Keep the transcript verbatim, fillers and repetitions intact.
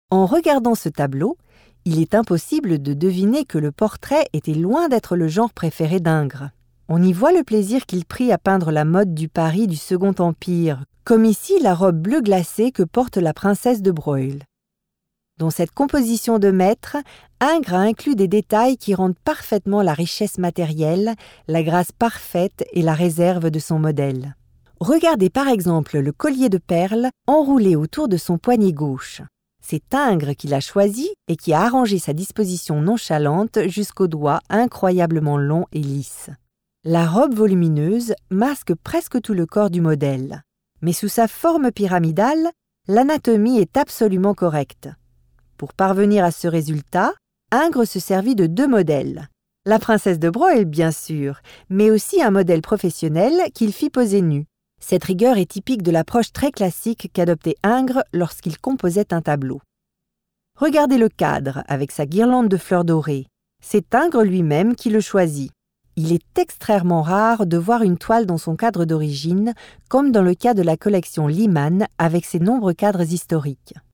En regardant ce tableau, il est impossible de deviner que le portrait était loin d'être le genre préféré d'Ingres. On y voit le plaisir qu'il prit à peindre la mode du Paris du Second Empire, comme ici la robe bleue glacée que porte la princesse de Broglie. Dans cette composition de maître, Ingres a inclus des détails qui rendent parfaitement la richesse matérielle, la grâce parfaite et la réserve de son modèle. Regardez par exemple le collier de perles enroulé autour de son poignet gauche. C'est Ingres qui l'a choisi et qui a arrangé sa disposition nonchalante jusqu'aux doigts incroyablement longs et lisses. La robe volumineuse masque presque tout le corps du modèle, mais sous sa forme pyramidale, l'anatomie est absolument correcte. Pour parvenir à ce résultat, Ingres se servit de deux modèles. La princesse de Broglie, bien sûr, mais aussi un modèle professionnel qu'il fit poser nu. Cette rigueur est typique de l'approche très classique qu'adoptait Ingres lorsqu'il composait un tableau. Regardez le cadre avec sa guirlande de fleurs dorées. C'est Ingres lui-même qui le choisit. Il est extrêmement rare de voir une toile dans son cadre d'origine, comme dans le cas de la collection Liman avec ses nombreux cadres historiques.